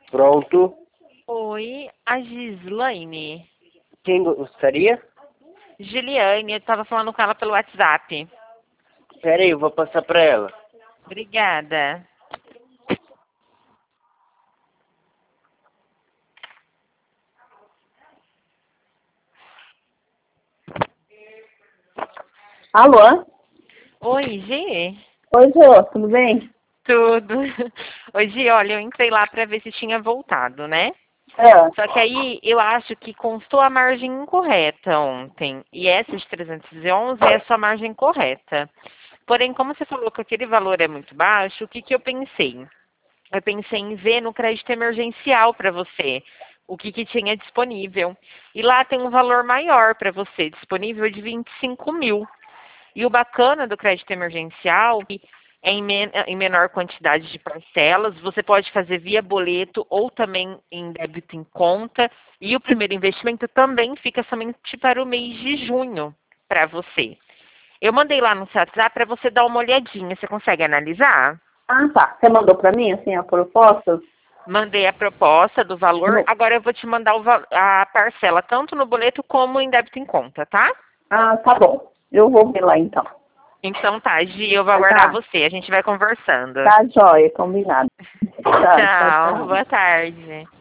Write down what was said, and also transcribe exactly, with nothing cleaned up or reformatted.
Pronto. Oi, a Gislaine. Quem gostaria? Giliane, eu tava falando com ela pelo WhatsApp. Pera aí, eu vou passar pra ela. Obrigada. Alô? Oi, Gi? Oi, Jô, tudo bem? Tudo. Oi, Gi, olha, eu entrei lá pra ver se tinha voltado, né? É. Só que aí eu acho que constou a margem incorreta ontem. E essa de trezentos e onze é a sua margem correta. Porém, como você falou que aquele valor é muito baixo, o que, que eu pensei? Eu pensei em ver no crédito emergencial para você o que, que tinha disponível. E lá tem um valor maior para você, disponível de vinte e cinco mil. E o bacana do crédito emergencial é em, men em menor quantidade de parcelas. Você pode fazer via boleto ou também em débito em conta. E o primeiro investimento também fica somente para o mês de junho para você. Eu mandei lá no seu WhatsApp para você dar uma olhadinha. Você consegue analisar? Ah, tá. Você mandou pra mim, assim, a proposta? Mandei a proposta do valor. No- Agora eu vou te mandar o va- a parcela, tanto no boleto como em débito em conta, tá? Ah, tá bom. Eu vou ver lá, então. Então tá, Gi, eu vou Tá, aguardar tá. você. A gente vai conversando. Tá, joia, combinado. Tá, tchau, Tchau, tchau. boa tarde.